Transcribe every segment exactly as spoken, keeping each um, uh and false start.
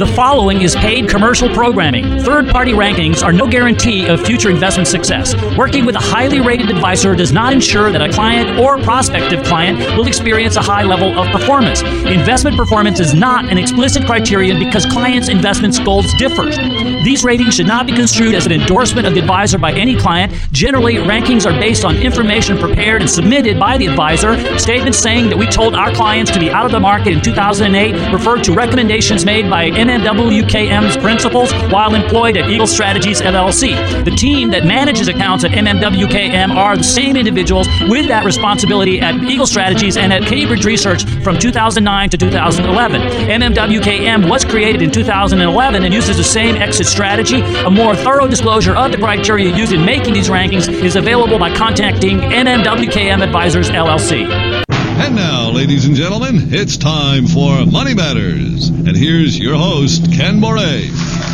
The following is paid commercial programming. Third-party rankings are no guarantee of future investment success. Working with a highly rated advisor does not ensure that a client or prospective client will experience a high level of performance. Investment performance is not an explicit criterion because clients' investment goals differ. These ratings should not be construed as an endorsement of the advisor by any client. Generally, rankings are based on information prepared and submitted by the advisor. Statements saying that we told our clients to be out of the market in two thousand eight refer to recommendations made by M M W K M's principals while employed at Eagle Strategies L L C. The team that manages accounts at M M W K M are the same individuals with that responsibility at Eagle Strategies and at Cambridge Research from two thousand nine to two thousand eleven. M M W K M was created in two thousand eleven and uses the same exit strategy. A more thorough disclosure of the criteria used in making these rankings is available by contacting M M W K M Advisors L L C. And now, ladies and gentlemen, it's time for Money Matters. And here's your host, Ken Moray.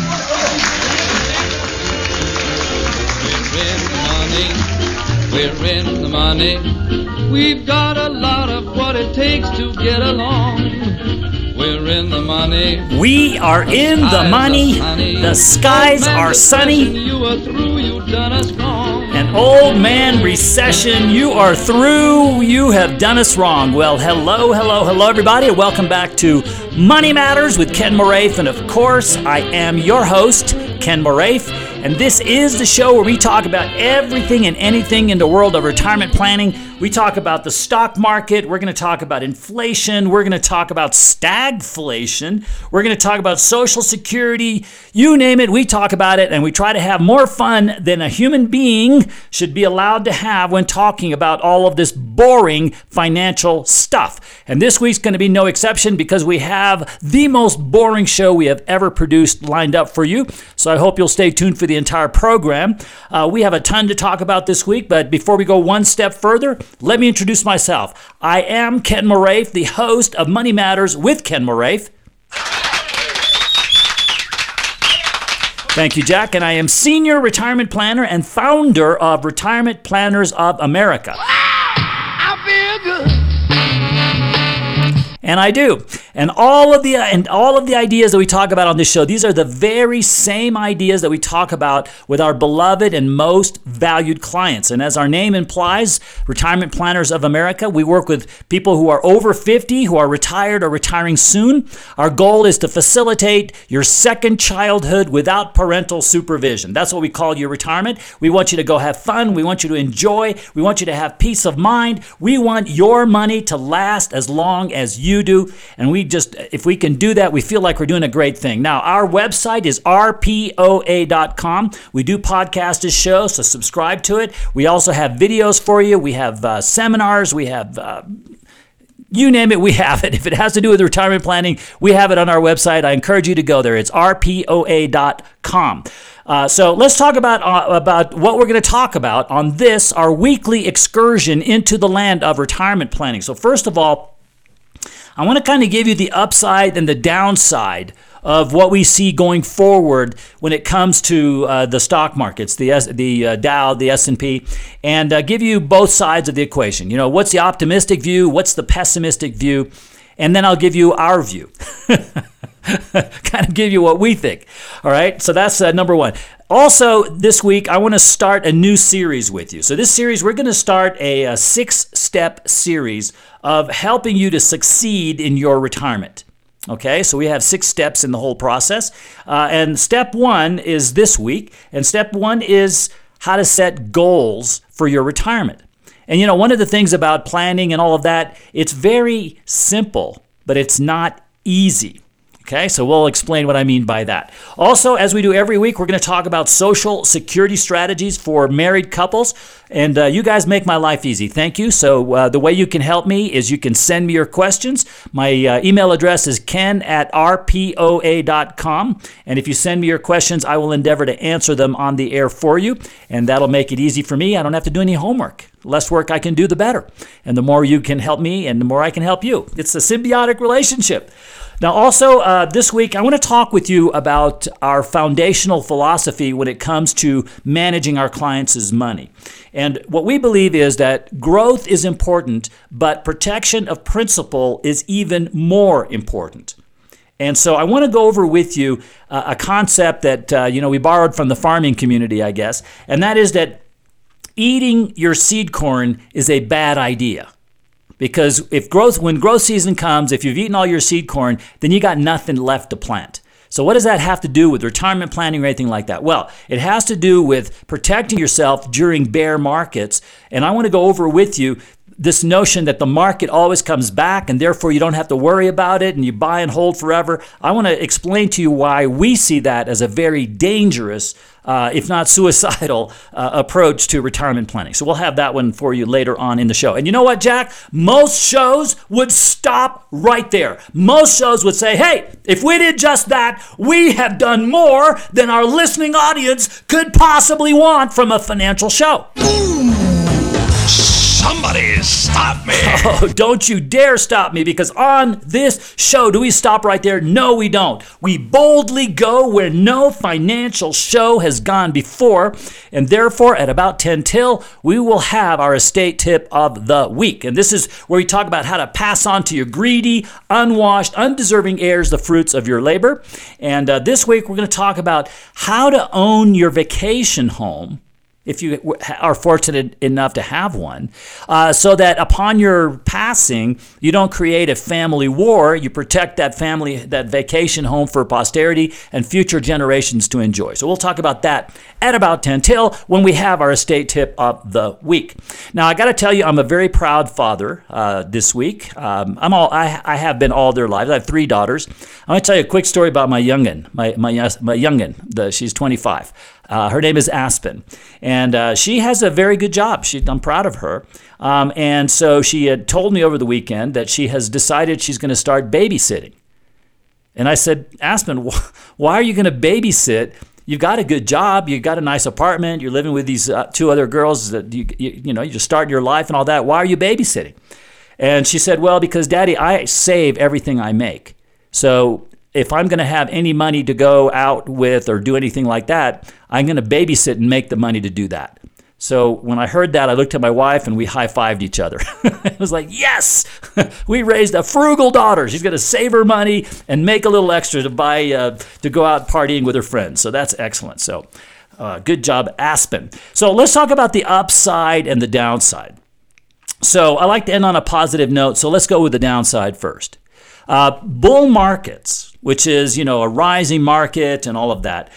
We're in the money. We've got a lot of what it takes to get along. We're in the money. We are in the money. The skies are sunny. You are through, you done us wrong. An old man recession, you are through, you have done us wrong. Well, hello, hello, hello, everybody, and welcome back to Money Matters with Ken Moraith. And of course, I am your host, Ken Moraith. And this is the show where we talk about everything and anything in the world of retirement planning. We talk about the stock market. We're going to talk about inflation. We're going to talk about stagflation. We're going to talk about Social Security. You name it, we talk about it. And we try to have more fun than a human being should be allowed to have when talking about all of this boring financial stuff. And this week's going to be no exception because we have the most boring show we have ever produced lined up for you. So I hope you'll stay tuned for the entire program. Uh, we have a ton to talk about this week, but before we go one step further, let me introduce myself. I am Ken Moraith, the host of Money Matters with Ken Moraith. Thank you, Jack. And I am Senior Retirement Planner and founder of Retirement Planners of America. Wow, I feel good. And I do. And all of the and all of the ideas that we talk about on this show, these are the very same ideas that we talk about with our beloved and most valued clients. And as our name implies, Retirement Planners of America, we work with people who are over fifty, who are retired or retiring soon. Our goal is to facilitate your second childhood without parental supervision. That's what we call your retirement. We want you to go have fun. We want you to enjoy. We want you to have peace of mind. We want your money to last as long as you You do, and we just, if we can do that, we feel like we're doing a great thing. Now, our website is R P O A dot com. We do podcast this show, so subscribe to it. We also have videos for you. We have uh, seminars. We have, uh, you name it, we have it. If it has to do with retirement planning, we have it on our website. I encourage you to go there. It's R P O A dot com. Uh, so let's talk about uh, about what we're going to talk about on this, our weekly excursion into the land of retirement planning. So first of all, I want to kind of give you the upside and the downside of what we see going forward when it comes to uh, the stock markets, the S- the uh, Dow, the S and P, and uh, give you both sides of the equation. You know, what's the optimistic view? What's the pessimistic view? And then I'll give you our view. Kind of give you what we think. All right, so that's uh, number one. Also, this week, I want to start a new series with you. So this series, we're going to start a, a six-step series of helping you to succeed in your retirement. Okay, so we have six steps in the whole process. Uh, and step one is this week. And step one is how to set goals for your retirement. And, you know, one of the things about planning and all of that, it's very simple, but it's not easy. Okay, so we'll explain what I mean by that. Also, as we do every week, we're going to talk about Social Security strategies for married couples. And uh, you guys make my life easy. Thank you. So uh, the way you can help me is you can send me your questions. My uh, email address is ken at R P O A dot com. And if you send me your questions, I will endeavor to answer them on the air for you. And that'll make it easy for me. I don't have to do any homework. The less work I can do, the better. And the more you can help me and the more I can help you. It's a symbiotic relationship. Now, also, uh, this week, I want to talk with you about our foundational philosophy when it comes to managing our clients' money. And what we believe is that growth is important, but protection of principal is even more important. And so I want to go over with you uh, a concept that, uh, you know, we borrowed from the farming community, I guess, and that is that eating your seed corn is a bad idea. Because if growth, when growth season comes, if you've eaten all your seed corn, then you got nothing left to plant. So what does that have to do with retirement planning or anything like that? Well, it has to do with protecting yourself during bear markets. And I want to go over with you this notion that the market always comes back and therefore you don't have to worry about it and you buy and hold forever. I want to explain to you why we see that as a very dangerous, uh, if not suicidal, uh, approach to retirement planning. So we'll have that one for you later on in the show. And you know what, Jack? Most shows would stop right there. Most shows would say, hey, if we did just that, we have done more than our listening audience could possibly want from a financial show. Somebody stop me. Oh, don't you dare stop me, because on this show, do we stop right there? No, we don't. We boldly go where no financial show has gone before, and therefore at about ten till, we will have our estate tip of the week. And this is where we talk about how to pass on to your greedy, unwashed, undeserving heirs the fruits of your labor. And uh, this week, we're going to talk about how to own your vacation home, if you are fortunate enough to have one, uh, so that upon your passing, you don't create a family war. You protect that family, that vacation home for posterity and future generations to enjoy. So we'll talk about that at about ten till when we have our estate tip of the week. Now, I got to tell you, I'm a very proud father uh, this week. Um, I'm all I, I have been all their lives. I have three daughters. I'm going to tell you a quick story about my youngin, my my my youngin. The, she's twenty-five. Uh, her name is Aspen, and uh, she has a very good job. She, I'm proud of her. Um, and so she had told me over the weekend that she has decided she's going to start babysitting. And I said, Aspen, wh- why are you going to babysit? You've got a good job. You've got a nice apartment. You're living with these uh, two other girls that you, you, you know, you just start your life and all that. Why are you babysitting? And she said, well, because Daddy, I save everything I make. So if I'm going to have any money to go out with or do anything like that, I'm going to babysit and make the money to do that. So when I heard that, I looked at my wife and we high-fived each other. It was like, yes, we raised a frugal daughter. She's going to save her money and make a little extra to buy uh, to go out partying with her friends. So that's excellent. So uh, good job, Aspen. So let's talk about the upside and the downside. So I like to end on a positive note. So let's go with the downside first. Uh, bull markets, which is, you know, a rising market and all of that,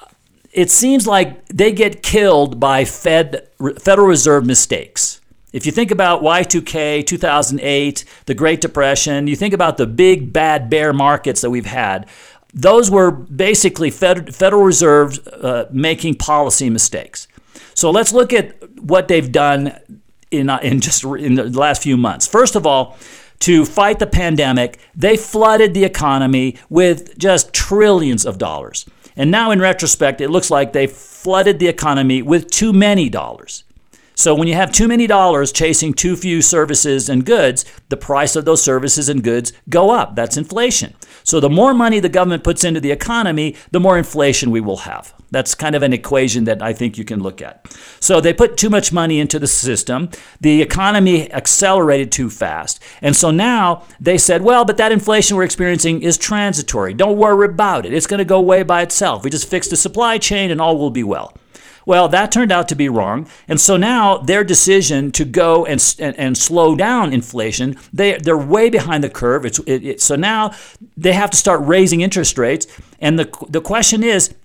it seems like they get killed by Fed Federal Reserve mistakes. If you think about Y two K, two thousand eight, the Great Depression, you think about the big bad bear markets that we've had, those were basically Fed, Federal Reserve uh, making policy mistakes. So let's look at what they've done in, uh, in just in the last few months. First of all, to fight the pandemic, they flooded the economy with just trillions of dollars. And now in retrospect, it looks like they flooded the economy with too many dollars. So when you have too many dollars chasing too few services and goods, the price of those services and goods go up. That's inflation. So the more money the government puts into the economy, the more inflation we will have. That's kind of an equation that I think you can look at. So they put too much money into the system. The economy accelerated too fast. And so now they said, well, but that inflation we're experiencing is transitory. Don't worry about it. It's going to go away by itself. We just fix the supply chain and all will be well. Well, that turned out to be wrong. And so now their decision to go and and, and slow down inflation, they, they're way behind the curve. It's, it, it, so now they have to start raising interest rates. And the the question is,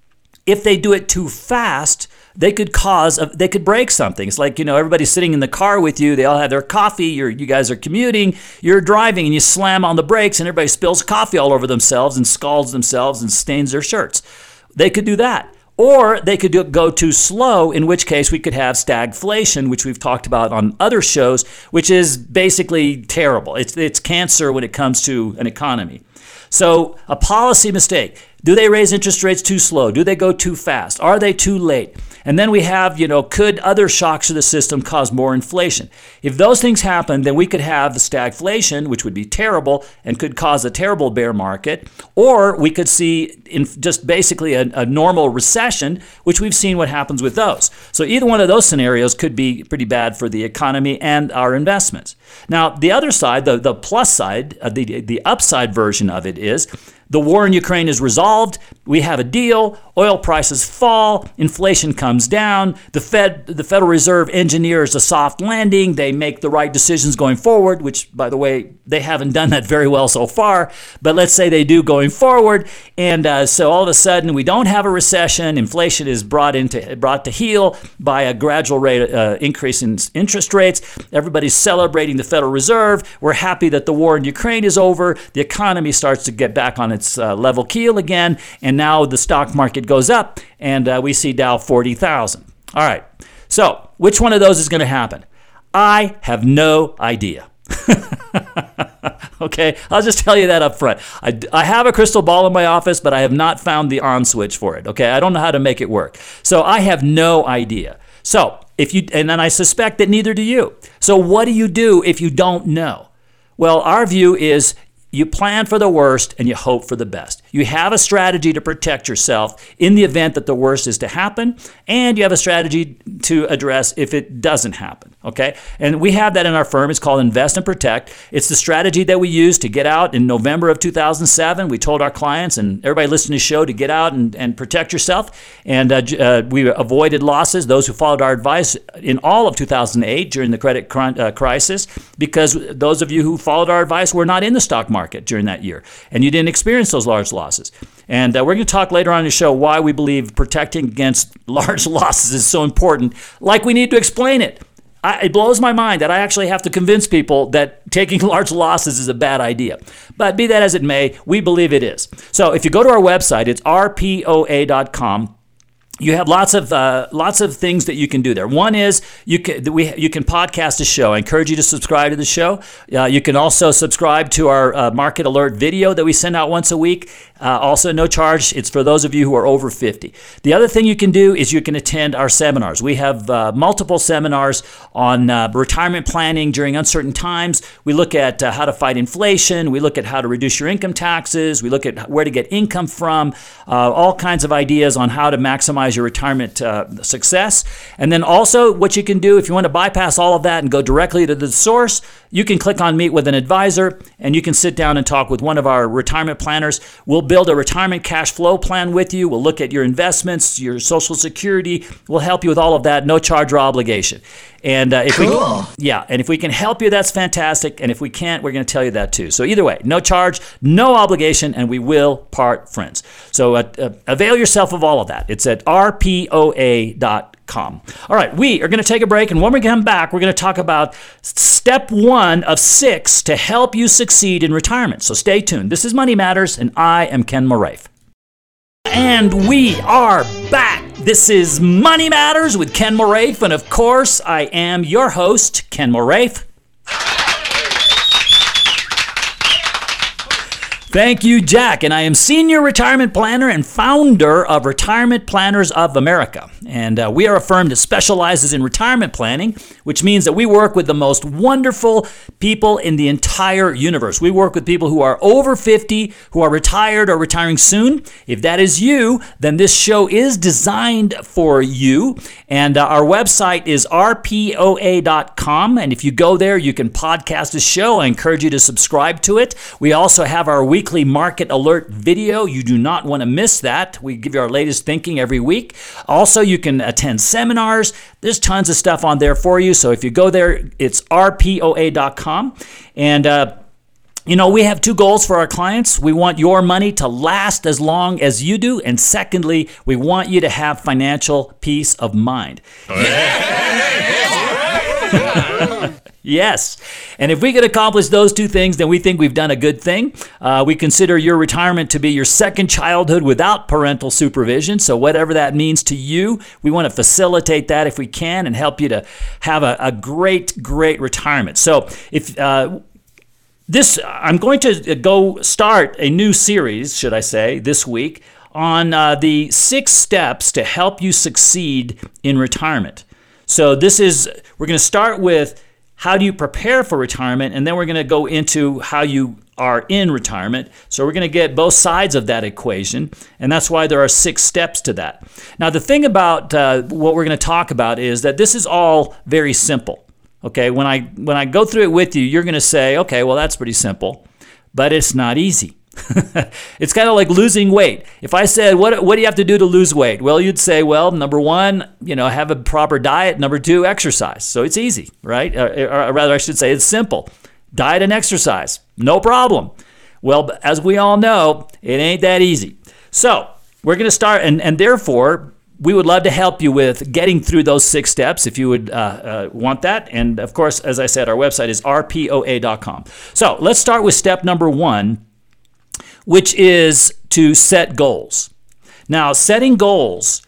if they do it too fast, they could cause, a, they could break something. It's like, you know, everybody's sitting in the car with you. They all have their coffee. You're, you guys are commuting. You're driving and you slam on the brakes and everybody spills coffee all over themselves and scalds themselves and stains their shirts. They could do that. Or they could do, go too slow, in which case we could have stagflation, which we've talked about on other shows, which is basically terrible. It's, it's cancer when it comes to an economy. So a policy mistake. Do they raise interest rates too slow? Do they go too fast? Are they too late? And then we have, you know, could other shocks to the system cause more inflation? If those things happen, then we could have the stagflation, which would be terrible and could cause a terrible bear market, or we could see in just basically a, a normal recession, which we've seen what happens with those. So either one of those scenarios could be pretty bad for the economy and our investments. Now, the other side, the, the plus side, uh, the, the upside version of it is the war in Ukraine is resolved. We have a deal. Oil prices fall. Inflation comes down. The Fed, the Federal Reserve engineers a soft landing. They make the right decisions going forward, which, by the way, they haven't done that very well so far. But let's say they do going forward. And uh, so all of a sudden, we don't have a recession. Inflation is brought into brought to heel by a gradual rate uh, increase in interest rates. Everybody's celebrating the Federal Reserve. We're happy that the war in Ukraine is over. The economy starts to get back on its It's uh, level keel again, and now the stock market goes up, and uh, we see Dow forty thousand. All right, so which one of those is going to happen? I have no idea. Okay, I'll just tell you that up front. I, I have a crystal ball in my office, but I have not found the on switch for it. Okay, I don't know how to make it work. So I have no idea. So if you, and then I suspect that neither do you. So what do you do if you don't know? Well, our view is you plan for the worst and you hope for the best. You have a strategy to protect yourself in the event that the worst is to happen, and you have a strategy to address if it doesn't happen, okay? And we have that in our firm. It's called Invest and Protect. It's the strategy that we used to get out in November of two thousand seven. We told our clients and everybody listening to the show to get out and, and protect yourself, and uh, uh, we avoided losses, those who followed our advice, in all of two thousand eight during the credit cr- uh, crisis, because those of you who followed our advice were not in the stock market market during that year, and you didn't experience those large losses. And uh, we're going to talk later on in the show why we believe protecting against large losses is so important, like we need to explain it. I, it blows my mind that I actually have to convince people that taking large losses is a bad idea. But be that as it may, we believe it is. So if you go to our website, it's R P O A dot com. You have lots of uh, lots of things that you can do there. One is you can we you can podcast a show. I encourage you to subscribe to the show. Uh, you can also subscribe to our uh, market alert video that we send out once a week. Uh, also, no charge. It's for those of you who are over fifty. The other thing you can do is you can attend our seminars. We have uh, multiple seminars on uh, retirement planning during uncertain times. We look at uh, how to fight inflation. We look at how to reduce your income taxes. We look at where to get income from. Uh, all kinds of ideas on how to maximize your retirement uh, success. And then also what you can do if you want to bypass all of that and go directly to the source, you can click on Meet with an Advisor and you can sit down and talk with one of our retirement planners. We'll build a retirement cash flow plan with you. We'll look at your investments, your Social Security. We'll help you with all of that, no charge or obligation. And uh, if cool. we can, yeah, and if we can help you, that's fantastic. And if we can't, we're going to tell you that too. So either way, no charge, no obligation, and we will part friends. So uh, uh, avail yourself of all of that. It's at R P O A dot com. All right, we are going to take a break, and when we come back, we're going to talk about step one of six to help you succeed in retirement. So stay tuned. This is Money Matters, and I am Ken Moraif. And we are back. This is Money Matters with Ken Moraif, and of course, I am your host, Ken Moraif. Thank you, Jack. And I am Senior Retirement Planner and founder of Retirement Planners of America. And uh, we are a firm that specializes in retirement planning, which means that we work with the most wonderful people in the entire universe. We work with people who are over fifty, who are retired or retiring soon. If that is you, then this show is designed for you. And uh, our website is R P O A dot com. And if you go there, you can podcast the show. I encourage you to subscribe to it. We also have our weekly market alert video. You do not want to miss that. We give you our latest thinking every week. Also, you can attend seminars. There's tons of stuff on there for you. So if you go there, it's R P O A dot com. And, uh, you know, we have two goals for our clients. We want your money to last as long as you do. And secondly, we want you to have financial peace of mind. Yes. And if we could accomplish those two things, then we think we've done a good thing. Uh, we consider your retirement to be your second childhood without parental supervision. So whatever that means to you, we want to facilitate that if we can and help you to have a, a great, great retirement. So if uh, this, I'm going to go start a new series, should I say, this week on uh, the six steps to help you succeed in retirement. So this is, we're going to start with how do you prepare for retirement, and then we're going to go into how you are in retirement. So we're going to get both sides of that equation, and that's why there are six steps to that. Now, the thing about uh, what we're going to talk about is that this is all very simple. Okay, when I when I go through it with you, you're going to say, okay, well, that's pretty simple, but it's not easy. It's kind of like losing weight. If I said, what, what do you have to do to lose weight? Well, you'd say, well, number one, you know, have a proper diet. Number two, exercise. So it's easy, right? Or, or rather, I should say it's simple. Diet and exercise, no problem. Well, as we all know, it ain't that easy. So we're going to start, and, and therefore, we would love to help you with getting through those six steps if you would uh, uh, want that. And of course, as I said, our website is r p o a dot com. So let's start with step number one, which is to set goals. Now, setting goals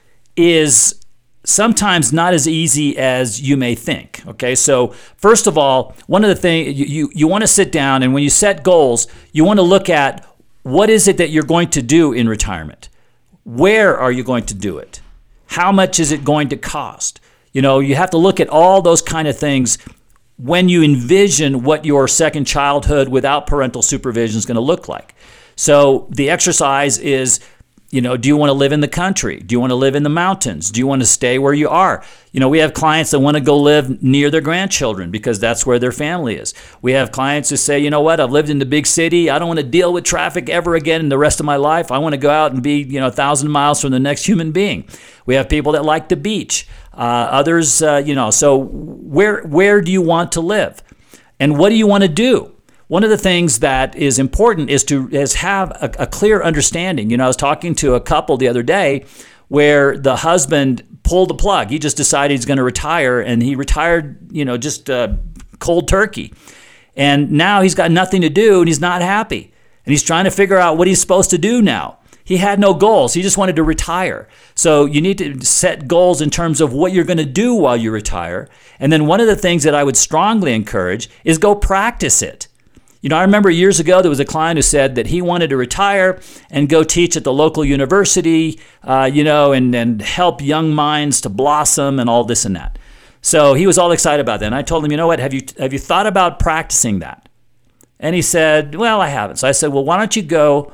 is sometimes not as easy as you may think. Okay, so first of all, one of the things you, you, you want to sit down, and when you set goals, you want to look at what is it that you're going to do in retirement? Where are you going to do it? How much is it going to cost? You know, you have to look at all those kind of things when you envision what your second childhood without parental supervision is going to look like. So the exercise is, you know, do you want to live in the country? Do you want to live in the mountains? Do you want to stay where you are? You know, we have clients that want to go live near their grandchildren because that's where their family is. We have clients who say, you know what, I've lived in the big city. I don't want to deal with traffic ever again in the rest of my life. I want to go out and be, you know, a thousand miles from the next human being. We have people that like the beach. Uh, others, uh, you know, so where where do you want to live? And what do you want to do? One of the things that is important is to is have a, a clear understanding. You know, I was talking to a couple the other day where the husband pulled the plug. He just decided he's going to retire, and he retired, you know, just uh, cold turkey. And now he's got nothing to do, and he's not happy. And he's trying to figure out what he's supposed to do now. He had no goals. He just wanted to retire. So you need to set goals in terms of what you're going to do while you retire. And then one of the things that I would strongly encourage is go practice it. You know, I remember years ago there was a client who said that he wanted to retire and go teach at the local university, uh, you know, and, and help young minds to blossom and all this and that. So he was all excited about that. And I told him, you know what, have you have you thought about practicing that? And he said, well, I haven't. So I said, well, why don't you go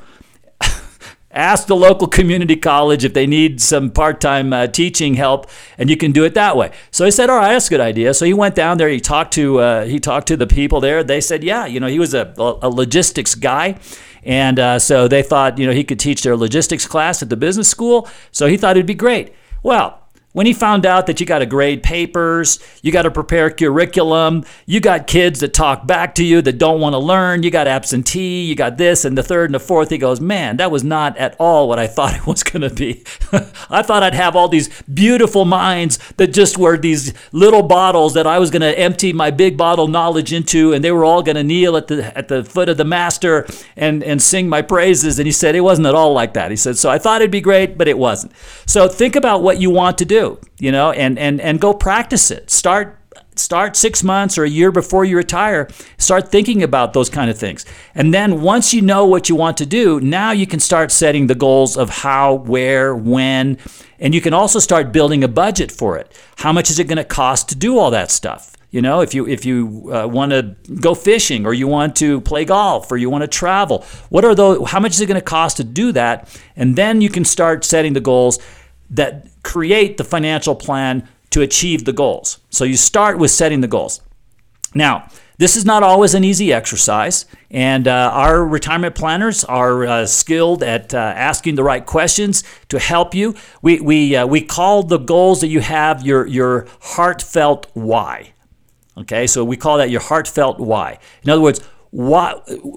ask the local community college if they need some part-time uh, teaching help, and you can do it that way. So he said, all right, that's a good idea. So he went down there. He talked to uh, he talked to the people there. They said, yeah, you know, he was a, a logistics guy, and uh, so they thought, you know, he could teach their logistics class at the business school. So he thought it'd be great. Well, when he found out that you got to grade papers, you got to prepare curriculum, you got kids that talk back to you that don't want to learn, you got absentee, you got this and the third and the fourth, he goes, man, that was not at all what I thought it was going to be. I thought I'd have all these beautiful minds that just were these little bottles that I was going to empty my big bottle knowledge into, and they were all going to kneel at the at the foot of the master and, and sing my praises. And he said, it wasn't at all like that. He said, so I thought it'd be great, but it wasn't. So think about what you want to do. You know, and, and, and go practice it. Start start six months or a year before you retire. Start thinking about those kind of things. And then once you know what you want to do, now you can start setting the goals of how, where, when, and you can also start building a budget for it. How much is it going to cost to do all that stuff? You know, if you if you uh, want to go fishing, or you want to play golf, or you want to travel, what are those? How much is it going to cost to do that? And then you can start setting the goals that create the financial plan to achieve the goals. So you start with setting the goals. Now, this is not always an easy exercise, and uh, our retirement planners are uh, skilled at uh, asking the right questions to help you. We we uh, we call the goals that you have your your heartfelt why. Okay, so we call that your heartfelt why. In other words, why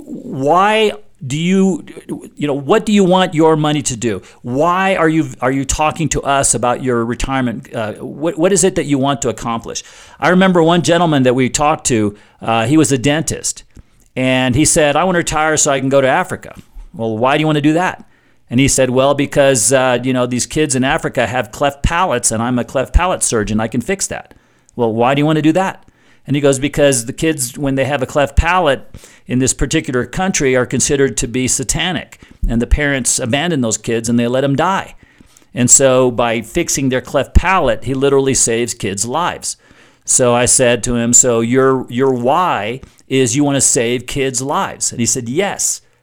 why do you, you know, what do you want your money to do? Why are you are you talking to us about your retirement? Uh, what what is it that you want to accomplish? I remember one gentleman that we talked to. Uh, he was a dentist, and he said, "I want to retire so I can go to Africa." Well, why do you want to do that? And he said, "Well, because uh, you know, these kids in Africa have cleft palates, and I'm a cleft palate surgeon. I can fix that." Well, why do you want to do that? And he goes, because the kids, when they have a cleft palate in this particular country, are considered to be satanic. And the parents abandon those kids and they let them die. And so by fixing their cleft palate, he literally saves kids' lives. So I said to him, so your your why is you want to save kids' lives? And he said, yes,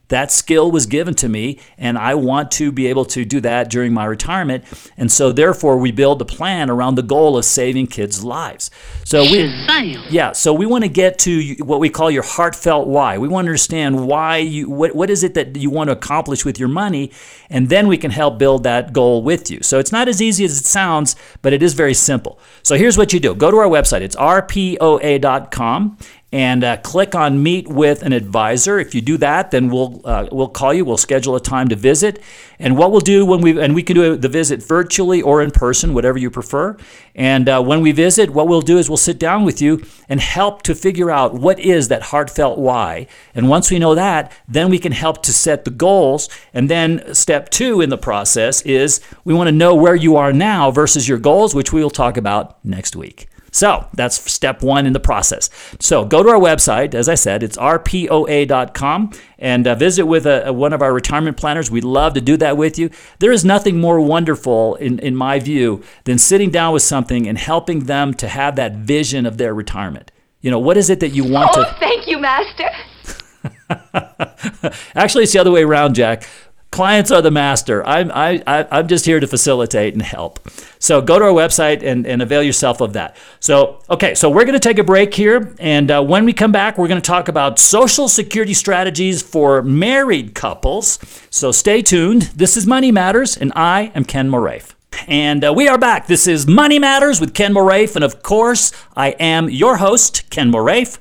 That skill was given to me, and I want to be able to do that during my retirement. And so therefore we build a plan around the goal of saving kids' lives. So we Yeah, so we want to get to what we call your heartfelt why. We want to understand why you what what is it that you want to accomplish with your money, and then we can help build that goal with you. So it's not as easy as it sounds, but it is very simple. So here's what you do. Go to our website. It's R P O A dot com. And uh, click on Meet with an Advisor. If you do that, then we'll uh, we'll call you. We'll schedule a time to visit. And what we'll do when we and we can do the visit virtually or in person, whatever you prefer. And uh, when we visit, what we'll do is we'll sit down with you and help to figure out what is that heartfelt why. And once we know that, then we can help to set the goals. And then step two in the process is we want to know where you are now versus your goals, which we will talk about next week. So that's step one in the process. So go to our website. As I said, it's R P O A dot com, and uh, visit with a, a, one of our retirement planners. We'd love to do that with you. There is nothing more wonderful, in, in my view, than sitting down with something and helping them to have that vision of their retirement. You know, what is it that you want oh, to... Oh, thank you, Master. Actually, it's the other way around, Jack. Clients are the master. I'm, I, I, I'm just here to facilitate and help. So go to our website and, and avail yourself of that. So, okay, so we're going to take a break here. And uh, when we come back, we're going to talk about Social Security strategies for married couples. So stay tuned. This is Money Matters, and I am Ken Moraif. And uh, we are back. This is Money Matters with Ken Moraif. And of course, I am your host, Ken Moraif.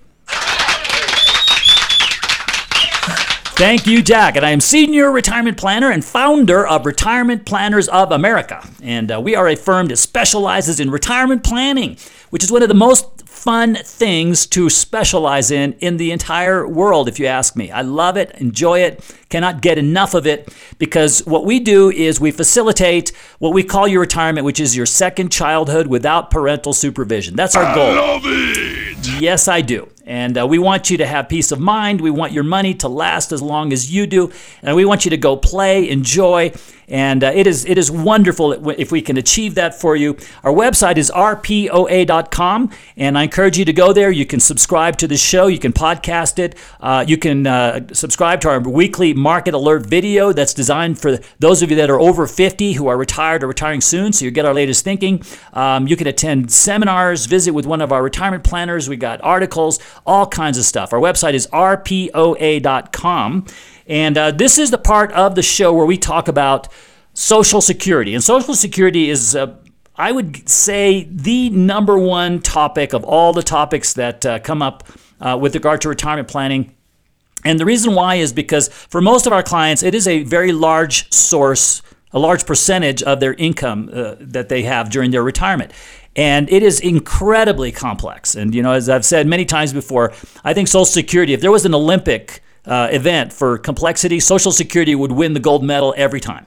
Thank you, Jack. And I am Senior Retirement Planner and founder of Retirement Planners of America. And uh, we are a firm that specializes in retirement planning, which is one of the most fun things to specialize in in the entire world, if you ask me. I love it, enjoy it, cannot get enough of it, because what we do is we facilitate what we call your retirement, which is your second childhood without parental supervision. That's our goal. I love it! Yes, I do. And uh, we want you to have peace of mind. We want your money to last as long as you do. And we want you to go play, enjoy. And uh, it is it is wonderful if we can achieve that for you. Our website is R P O A dot com. And I encourage you to go there. You can subscribe to the show. You can podcast it. Uh, you can uh, subscribe to our weekly market alert video that's designed for those of you that are over fifty who are retired or retiring soon. So you get our latest thinking. Um, you can attend seminars, visit with one of our retirement planners. We got articles, all kinds of stuff. Our website is R P O A dot com. And uh, this is the part of the show where we talk about Social Security. And Social Security is, uh, I would say, the number one topic of all the topics that uh, come up uh, with regard to retirement planning. And the reason why is because for most of our clients, it is a very large source, a large percentage of their income uh, that they have during their retirement. And it is incredibly complex. And, you know, as I've said many times before, I think Social Security, if there was an Olympic uh, event for complexity, Social Security would win the gold medal every time.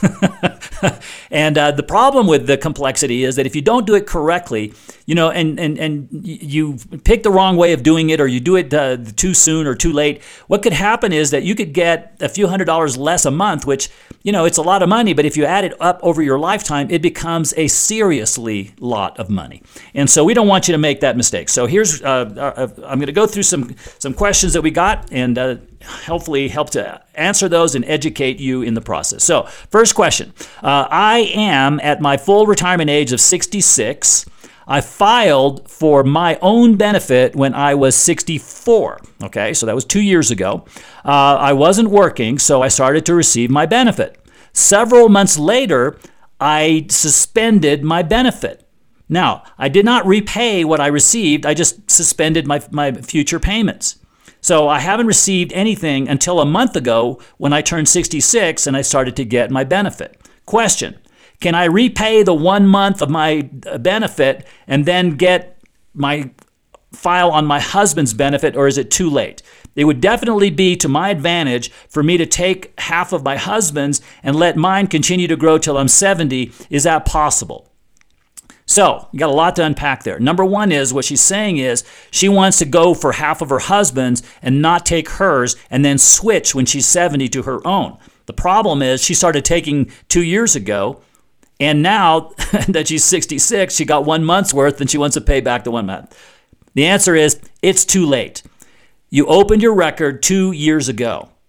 And uh, the problem with the complexity is that if you don't do it correctly, you know, and, and, and you pick the wrong way of doing it, or you do it uh, too soon or too late, what could happen is that you could get a few hundred dollars less a month, which, you know, it's a lot of money, but if you add it up over your lifetime, it becomes a seriously lot of money. And so we don't want you to make that mistake. So here's, uh, uh, I'm going to go through some, some questions that we got, and uh, hopefully help to answer those and educate you in the process. So first question, uh, I am at my full retirement age of sixty-six. I filed for my own benefit when I was sixty-four. Okay, so that was two years ago. Uh, I wasn't working, so I started to receive my benefit. Several months later, I suspended my benefit. Now, I did not repay what I received. I just suspended my, my future payments. So I haven't received anything until a month ago when I turned sixty-six and I started to get my benefit. Question. Can I repay the one month of my benefit and then get my file on my husband's benefit, or is it too late? It would definitely be to my advantage for me to take half of my husband's and let mine continue to grow till I'm seventy. Is that possible? So you got a lot to unpack there. Number one is what she's saying is she wants to go for half of her husband's and not take hers and then switch when she's seventy to her own. The problem is she started taking two years ago. And now that she's sixty-six, she got one month's worth and she wants to pay back the one month. The answer is it's too late. You opened your record two years ago.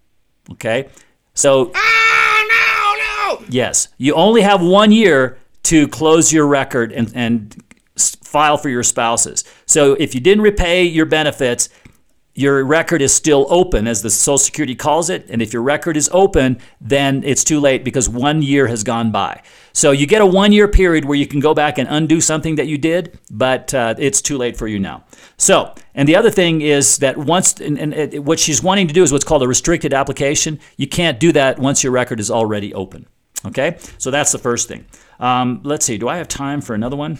Okay? So, ah, no, no! Yes, you only have one year to close your record and, and file for your spouses. So if you didn't repay your benefits, your record is still open, as the Social Security calls it. And if your record is open, then it's too late because one year has gone by. So you get a one-year period where you can go back and undo something that you did, but uh, it's too late for you now. So, and the other thing is that once, and, and it, what she's wanting to do is what's called a restricted application. You can't do that once your record is already open. Okay? So that's the first thing. Um, let's see. Do I have time for another one?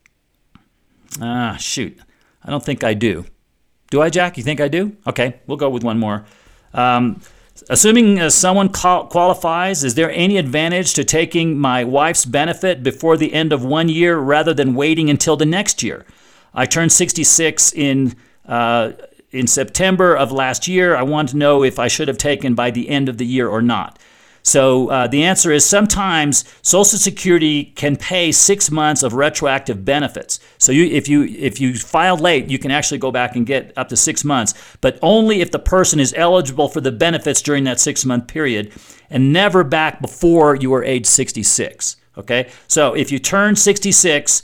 Ah, shoot. I don't think I do. Do I, Jack? You think I do? Okay, we'll go with one more. Um, assuming uh, someone qual- qualifies, is there any advantage to taking my wife's benefit before the end of one year rather than waiting until the next year? I turned sixty-six in uh, in September of last year. I want to know if I should have taken by the end of the year or not. So uh, the answer is sometimes Social Security can pay six months of retroactive benefits. So you, if you if you file late, you can actually go back and get up to six months, but only if the person is eligible for the benefits during that six-month period and never back before you were age sixty-six. Okay? So if you turn sixty-six,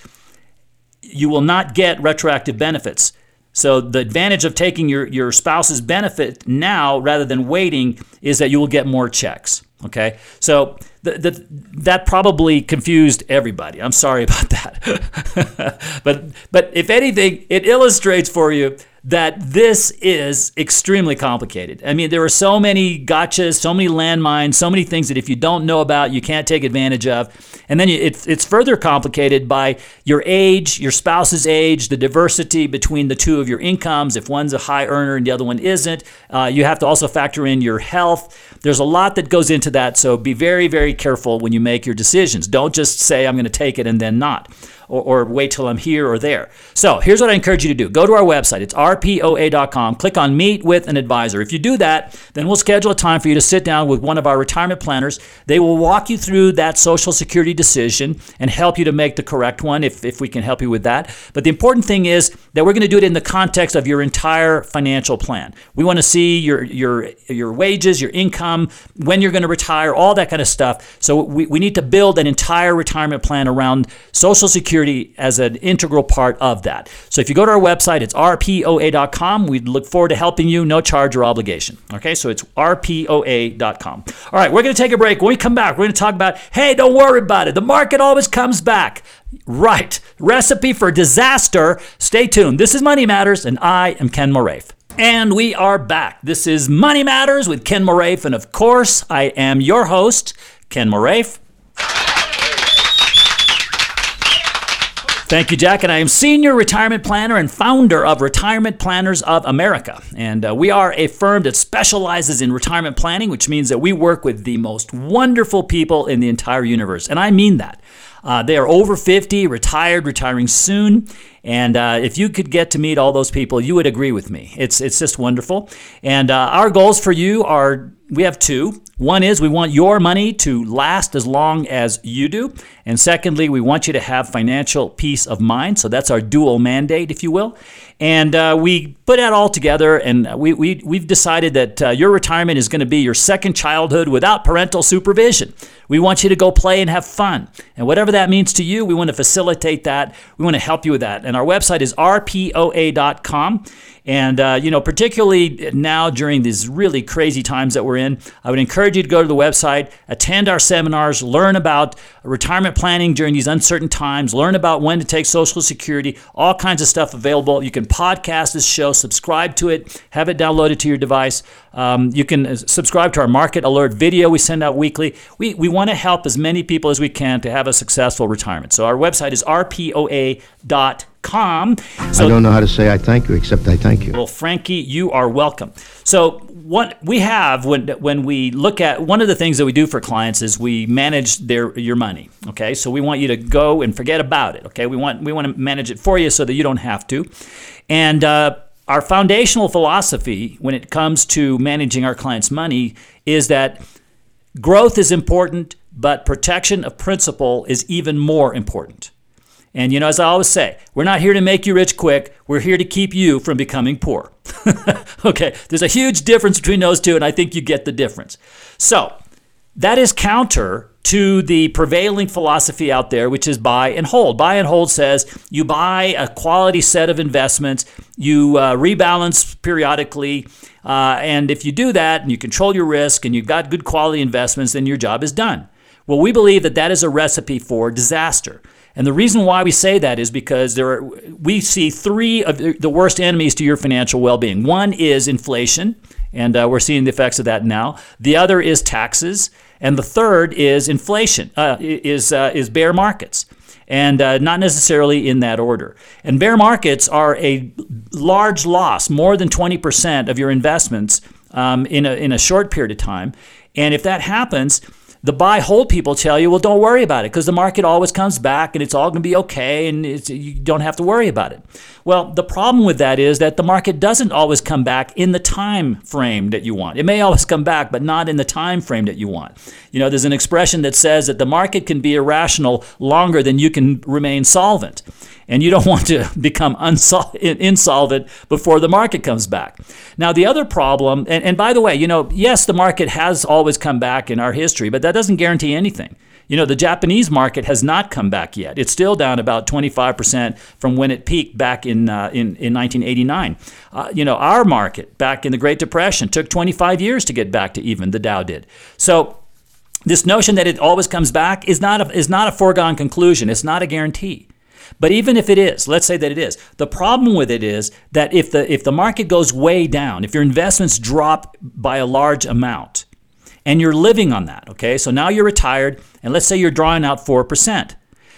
you will not get retroactive benefits. So the advantage of taking your, your spouse's benefit now rather than waiting is that you will get more checks. Okay, so the, the, that probably confused everybody. I'm sorry about that. but but if anything, it illustrates for you that this is extremely complicated. I mean, there are so many gotchas, so many landmines, so many things that if you don't know about, you can't take advantage of. And then it's it's further complicated by your age, your spouse's age, the diversity between the two of your incomes. If one's a high earner and the other one isn't, uh, you have to also factor in your health. There's a lot that goes into that, so be very, very careful when you make your decisions. Don't just say, I'm going to take it and then not, or, or wait till I'm here or there. So here's what I encourage you to do. Go to our website. It's r p o a dot com. Click on Meet with an Advisor. If you do that, then we'll schedule a time for you to sit down with one of our retirement planners. They will walk you through that Social Security decision and help you to make the correct one if, if we can help you with that. But the important thing is that we're going to do it in the context of your entire financial plan. We want to see your, your, your wages, your income, when you're going to retire, all that kind of stuff. So we, we need to build an entire retirement plan around Social Security as an integral part of that. So if you go to our website, it's r p o a dot com. We look forward to helping you, no charge or obligation. Okay, so it's r p o a dot com. All right, we're going to take a break. When we come back, we're going to talk about, hey, don't worry about it. The market always comes back. Right. Recipe for disaster. Stay tuned. This is Money Matters, and I am Ken Moraif. And we are back. This is Money Matters with Ken Moraif, and of course, I am your host, Ken Moraif. Thank you, Jack, and I am Senior Retirement Planner and founder of Retirement Planners of America. And uh, we are a firm that specializes in retirement planning, which means that we work with the most wonderful people in the entire universe, and I mean that. Uh, they are over fifty, retired, retiring soon. And uh, if you could get to meet all those people, you would agree with me. It's it's just wonderful. And uh, our goals for you are, we have two. One is we want your money to last as long as you do. And secondly, we want you to have financial peace of mind. So that's our dual mandate, if you will. And uh, we put that all together, and we, we, we've decided that uh, your retirement is going to be your second childhood without parental supervision. We want you to go play and have fun. And whatever that means to you, we want to facilitate that. We want to help you with that. And our website is r p o a dot com. And, uh, you know, particularly now during these really crazy times that we're in, I would encourage you to go to the website, attend our seminars, learn about retirement planning during these uncertain times, learn about when to take Social Security, all kinds of stuff available. You can podcast this show, subscribe to it, have it downloaded to your device. Um, you can subscribe to our Market Alert video we send out weekly. We, we want to help as many people as we can to have a successful retirement. So our website is r p o a dot com. So, I don't know how to say I thank you, except I thank you. Well, Frankie, you are welcome. So what we have when when we look at, one of the things that we do for clients is we manage their your money. Okay, so we want you to go and forget about it. Okay, we want we want to manage it for you so that you don't have to. And uh, our foundational philosophy when it comes to managing our clients' money is that growth is important, but protection of principal is even more important. And, you know, as I always say, we're not here to make you rich quick. We're here to keep you from becoming poor. Okay, there's a huge difference between those two, and I think you get the difference. So that is counter to the prevailing philosophy out there, which is buy and hold. Buy and hold says you buy a quality set of investments, you uh, rebalance periodically, uh, and if you do that and you control your risk and you've got good quality investments, then your job is done. Well, we believe that that is a recipe for disaster. And the reason why we say that is because there are, we see three of the worst enemies to your financial well-being. One is inflation, and uh, we're seeing the effects of that now. The other is taxes, and the third is inflation, uh, is uh, is bear markets, and uh, not necessarily in that order. And bear markets are a large loss, more than twenty percent of your investments um, in a in a short period of time. And if that happens, the buy-hold people tell you, well, don't worry about it because the market always comes back and it's all going to be okay and it's, you don't have to worry about it. Well, the problem with that is that the market doesn't always come back in the time frame that you want. It may always come back, but not in the time frame that you want. You know, there's an expression that says that the market can be irrational longer than you can remain solvent. And you don't want to become unsol- insolvent before the market comes back. Now, the other problem, and, and by the way, you know, yes, the market has always come back in our history, but that doesn't guarantee anything. You know, the Japanese market has not come back yet. It's still down about twenty-five percent from when it peaked back in uh, in, in nineteen eighty-nine. Uh, you know, our market back in the Great Depression took twenty-five years to get back to even. The Dow did. So this notion that it always comes back is not a, is not a foregone conclusion. It's not a guarantee. But even if it is, let's say that it is, the problem with it is that if the if the market goes way down, if your investments drop by a large amount, and you're living on that, okay? So now you're retired, and let's say you're drawing out four percent.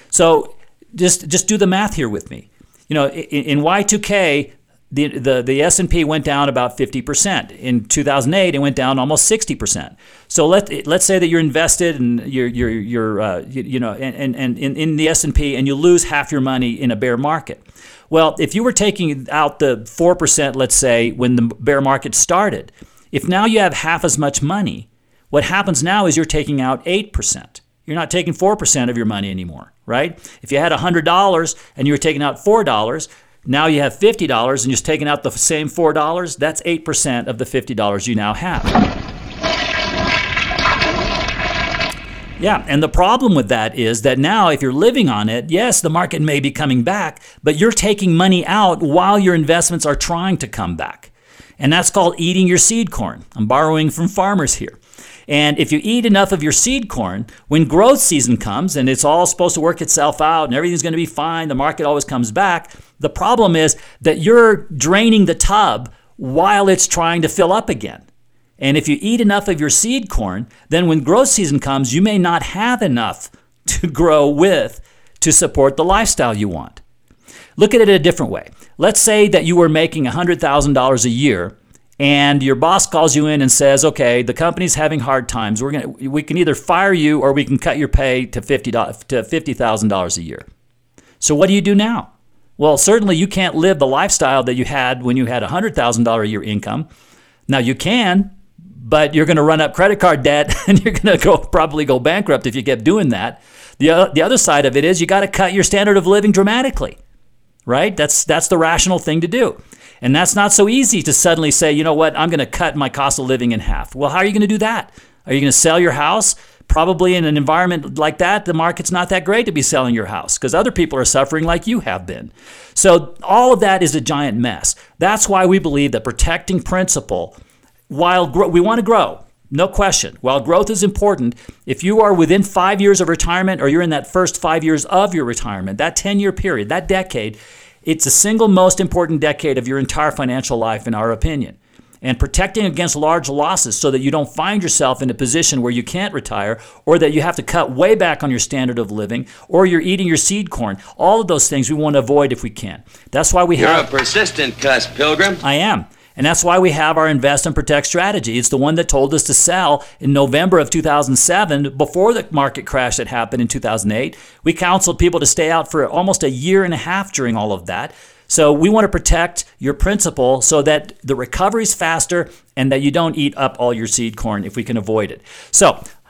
So just just do the math here with me. You know, in, in Y two K, the, the, the S and P went down about fifty percent. In two thousand eight, it went down almost sixty percent. So let let's say that you're invested and you're you're you're uh, you, you know and and in, in the S and P and you lose half your money in a bear market. Well, if you were taking out the four percent, let's say when the bear market started, if now you have half as much money, what happens now is you're taking out eight percent. You're not taking four percent of your money anymore, right? If you had one hundred dollars and you were taking out four dollars, now you have fifty dollars and you're taking out the same four dollars, that's eight percent of the fifty dollars you now have. Yeah, and the problem with that is that now if you're living on it, yes, the market may be coming back, but you're taking money out while your investments are trying to come back. And that's called eating your seed corn. I'm borrowing from farmers here. And if you eat enough of your seed corn, when growth season comes and it's all supposed to work itself out and everything's going to be fine, the market always comes back, the problem is that you're draining the tub while it's trying to fill up again. And if you eat enough of your seed corn, then when growth season comes, you may not have enough to grow with to support the lifestyle you want. Look at it a different way. Let's say that you were making one hundred thousand dollars a year and your boss calls you in and says, okay, the company's having hard times. We're gonna, we can either fire you or we can cut your pay to fifty thousand dollars a year. So what do you do now? Well, certainly you can't live the lifestyle that you had when you had a one hundred thousand dollars a year income. Now you can, but you're going to run up credit card debt and you're going to go probably go bankrupt if you kept doing that. The, uh, the other side of it is you got to cut your standard of living dramatically, right? That's, that's the rational thing to do. And that's not so easy to suddenly say, you know what, I'm going to cut my cost of living in half. Well, how are you going to do that? Are you going to sell your house? Probably in an environment like that, the market's not that great to be selling your house because other people are suffering like you have been. So all of that is a giant mess. That's why we believe that protecting principal, while gro- we want to grow, no question. While growth is important, if you are within five years of retirement or you're in that first five years of your retirement, that ten-year period, that decade, it's the single most important decade of your entire financial life, in our opinion. And protecting against large losses so that you don't find yourself in a position where you can't retire or that you have to cut way back on your standard of living or you're eating your seed corn. All of those things we want to avoid if we can. That's why we You're have... You're a persistent cuss, Pilgrim. I am. And that's why we have our invest and protect strategy. It's the one that told us to sell in November of two thousand seven, before the market crash that happened in two thousand eight. We counseled people to stay out for almost a year and a half during all of that. So we want to protect your principal so that the recovery is faster and that you don't eat up all your seed corn if we can avoid it. So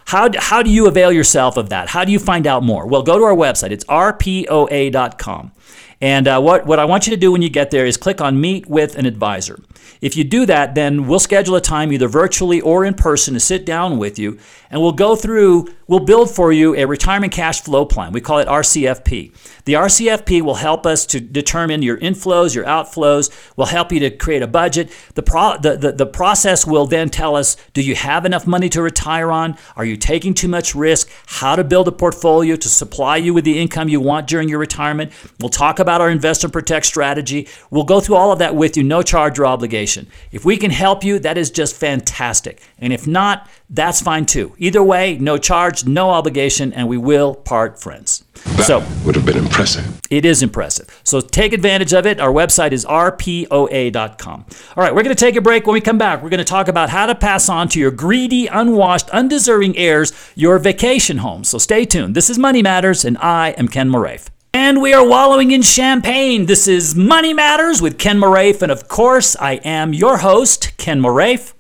How, how do you avail yourself of that? How do you find out more? Well, go to our website. It's R P O A dot com. And uh, what, what I want you to do when you get there is click on Meet with an Advisor. If you do that, then we'll schedule a time either virtually or in person to sit down with you, and we'll go through, we'll build for you a retirement cash flow plan. We call it R C F P. The R C F P will help us to determine your inflows, your outflows, will help you to create a budget. The, pro, the, the, the process will then tell us, do you have enough money to retire on? Are you taking too much risk? How to build a portfolio to supply you with the income you want during your retirement. We'll talk about our Invest and Protect strategy. We'll go through all of that with you, no charge or obligation. If we can help you, that is just fantastic. And if not, that's fine too. Either way, no charge, no obligation, and we will part friends. That so, would have been impressive. It is impressive. So take advantage of it. Our website is R P O A dot com. All right, we're going to take a break. When we come back, we're going to talk about how to pass on to your greedy, unwashed, undeserving heirs your vacation home. So stay tuned. This is Money Matters, and I am Ken Moraif. And we are wallowing in champagne. This is Money Matters with Ken Moraif, and of course, I am your host, Ken Moraif.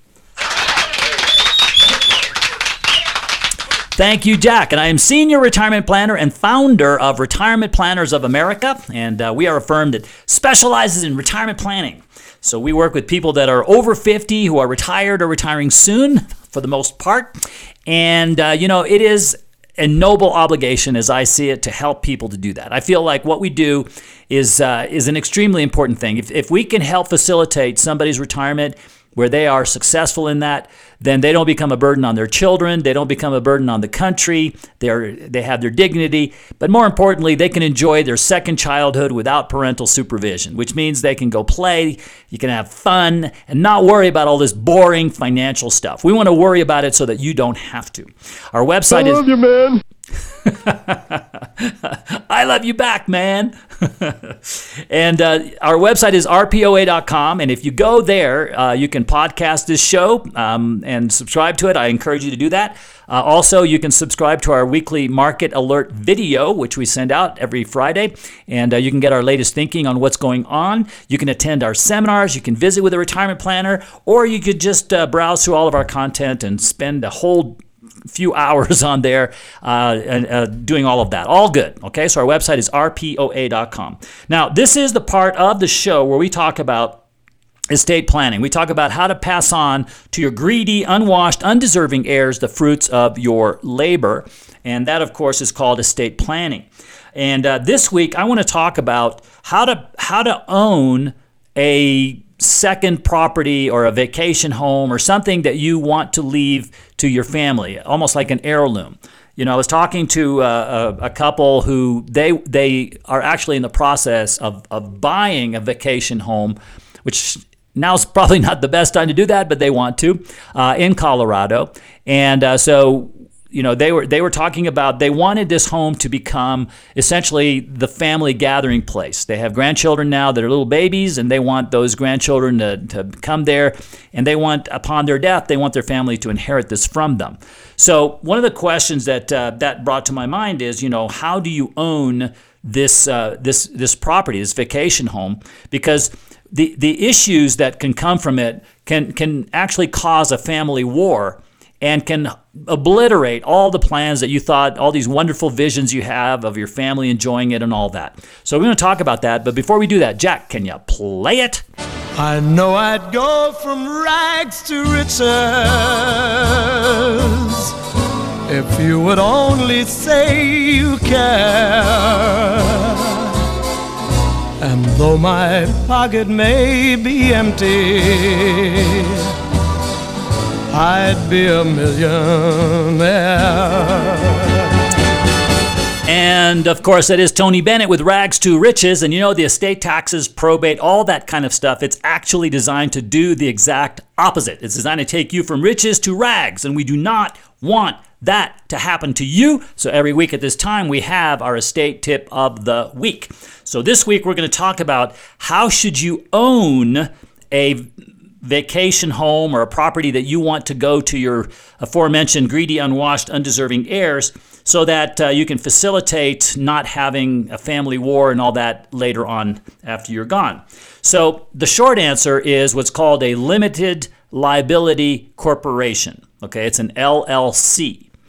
Thank you, Jack. And I am Senior Retirement Planner and founder of Retirement Planners of America. And uh, we are a firm that specializes in retirement planning. So we work with people that are over fifty who are retired or retiring soon, for the most part. And, uh, you know, it is a noble obligation, as I see it, to help people to do that. I feel like what we do is uh, is an extremely important thing. If, if we can help facilitate somebody's retirement where they are successful in that, then they don't become a burden on their children. They don't become a burden on the country. They're, they have their dignity. But more importantly, they can enjoy their second childhood without parental supervision, which means they can go play, you can have fun, and not worry about all this boring financial stuff. We want to worry about it so that you don't have to. Our website I love is... you, man. I love you back, man. And uh, our website is R P O A dot com. And if you go there, uh, you can podcast this show um, and subscribe to it. I encourage you to do that. Uh, also, you can subscribe to our weekly market alert video, which we send out every Friday. And uh, you can get our latest thinking on what's going on. You can attend our seminars. You can visit with a retirement planner. Or you could just uh, browse through all of our content and spend a whole few hours on there uh, and uh, doing all of that. All good. Okay, so our website is R P O A dot com. Now, this is the part of the show where we talk about estate planning. We talk about how to pass on to your greedy, unwashed, undeserving heirs the fruits of your labor. And that, of course, is called estate planning. And uh, this week, I want to talk about how to how to own a second property or a vacation home or something that you want to leave to your family, almost like an heirloom. You know, I was talking to a, a, a couple who they they are actually in the process of, of buying a vacation home, which now's probably not the best time to do that, but they want to, uh, in Colorado. And uh, so, you know, they were they were talking about they wanted this home to become essentially the family gathering place. They have grandchildren now that are little babies, and they want those grandchildren to, to come there, and they want, upon their death, they want their family to inherit this from them. So one of the questions that uh, that brought to my mind is, you know, how do you own this uh, this this property, this vacation home? Because the the issues that can come from it can can actually cause a family war, and can obliterate all the plans that you thought, all these wonderful visions you have of your family enjoying it and all that. So we're going to talk about that, but before we do that, Jack, can you play it? I know I'd go from rags to riches if you would only say you care. And though my pocket may be empty, I'd be a millionaire. And of course, that is Tony Bennett with Rags to Riches. And you know, the estate taxes, probate, all that kind of stuff, it's actually designed to do the exact opposite. It's designed to take you from riches to rags. And we do not want that to happen to you. So every week at this time, we have our estate tip of the week. So this week, we're going to talk about how should you own a vacation home or a property that you want to go to your aforementioned greedy, unwashed, undeserving heirs, so that uh, you can facilitate not having a family war and all that later on after you're gone. So the short answer is what's called a limited liability corporation. Okay, it's an L L C.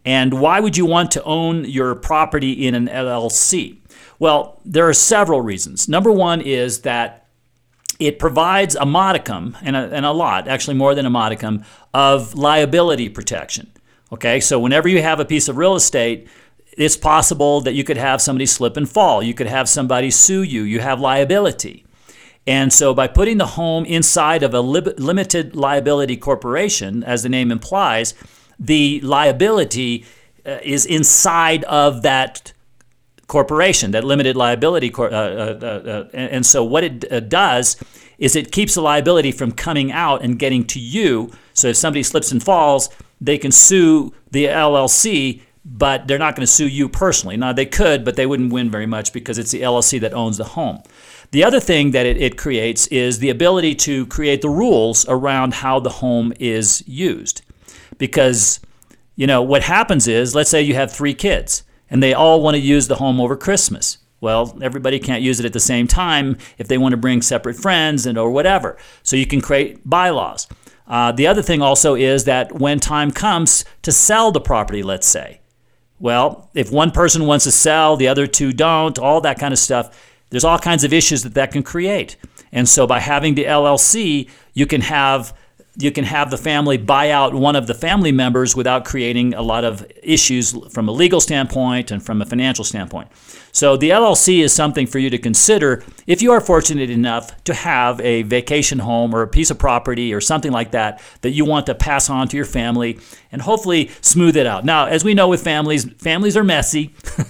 And why would you want to own your property in an L L C? Well, there are several reasons. Number one is that it provides a modicum, and a, and a lot, actually more than a modicum, of liability protection. Okay, so whenever you have a piece of real estate, it's possible that you could have somebody slip and fall. You could have somebody sue you. You have liability. And so by putting the home inside of a li- limited liability corporation, as the name implies, the liability uh, is inside of that corporation, that limited liability. Cor- uh, uh, uh, uh, and, and so what it uh, does is it keeps the liability from coming out and getting to you. So if somebody slips and falls, they can sue the L L C, but they're not going to sue you personally. Now, they could, but they wouldn't win very much because it's the L L C that owns the home. The other thing that it, it creates is the ability to create the rules around how the home is used. Because, you know, what happens is, let's say you have three kids and they all want to use the home over Christmas. Well, everybody can't use it at the same time if they want to bring separate friends and or whatever. So you can create bylaws. Uh, the other thing also is that when time comes to sell the property, let's say, well, if one person wants to sell, the other two don't, all that kind of stuff, there's all kinds of issues that that can create. And so by having the L L C, you can have you can have the family buy out one of the family members without creating a lot of issues from a legal standpoint and from a financial standpoint. So the L L C is something for you to consider if you are fortunate enough to have a vacation home or a piece of property or something like that that you want to pass on to your family and hopefully smooth it out. Now, as we know with families, families are messy.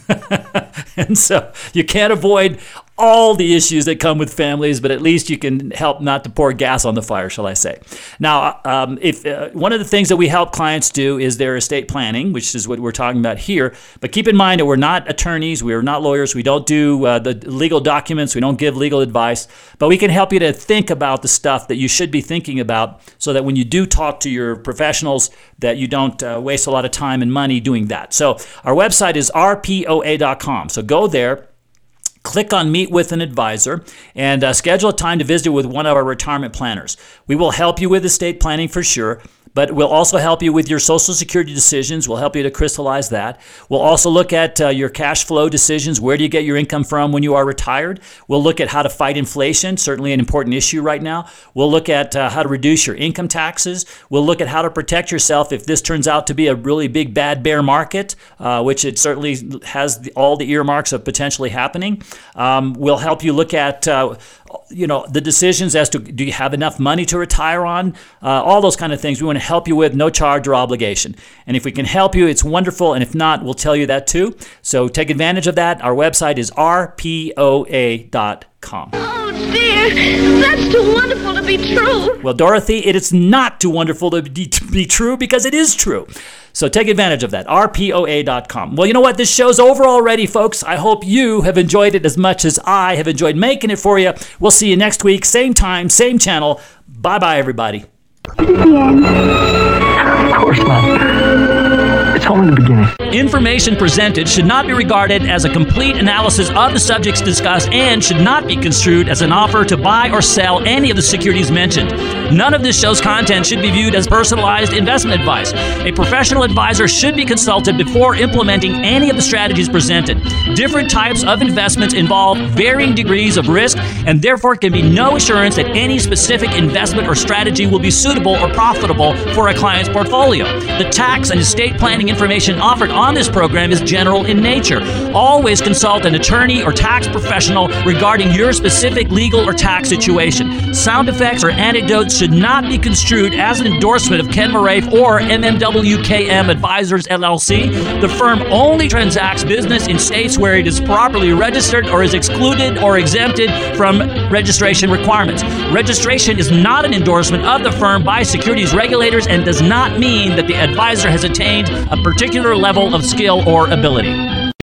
And so you can't avoid all the issues that come with families, but at least you can help not to pour gas on the fire, shall I say. Now, um, if uh, one of the things that we help clients do is their estate planning, which is what we're talking about here. But keep in mind that we're not attorneys, we're not lawyers, we don't do uh, the legal documents, we don't give legal advice, but we can help you to think about the stuff that you should be thinking about so that when you do talk to your professionals, that you don't uh, waste a lot of time and money doing that. So our website is R P O A dot com. So go there. Click on Meet with an Advisor and uh, schedule a time to visit with one of our retirement planners. We will help you with estate planning for sure, but we'll also help you with your Social Security decisions. We'll help you to crystallize that. We'll also look at uh, your cash flow decisions. Where do you get your income from when you are retired? We'll look at how to fight inflation, certainly an important issue right now. We'll look at uh, how to reduce your income taxes. We'll look at how to protect yourself if this turns out to be a really big bad bear market, uh, which it certainly has the, all the earmarks of potentially happening. Um, we'll help you look at uh, you know, the decisions as to do you have enough money to retire on, uh, all those kind of things we want to help you with, no charge or obligation. And if we can help you, it's wonderful. And if not, we'll tell you that too. So take advantage of that. Our website is R P O A dot com. Oh, dear. That's too wonderful to be true. Well, Dorothy, it is not too wonderful to be, to be true because it is true. So take advantage of that, R P O A dot com. Well, you know what? This show's over already, folks. I hope you have enjoyed it as much as I have enjoyed making it for you. We'll see you next week, same time, same channel. Bye-bye, everybody. Of course not. It's only the beginning. Information presented should not be regarded as a complete analysis of the subjects discussed and should not be construed as an offer to buy or sell any of the securities mentioned. None of this show's content should be viewed as personalized investment advice. A professional advisor should be consulted before implementing any of the strategies presented. Different types of investments involve varying degrees of risk, and therefore can be no assurance that any specific investment or strategy will be suitable or profitable for a client's portfolio. The tax and estate planning information offered on this program is general in nature. Always consult an attorney or tax professional regarding your specific legal or tax situation. Sound effects or anecdotes should not be construed as an endorsement of Ken Moraif or M M W K M Advisors L L C. The firm only transacts business in states where it is properly registered or is excluded or exempted from registration requirements. Registration is not an endorsement of the firm by securities regulators and does not mean that the advisor has attained a particular level of skill or ability.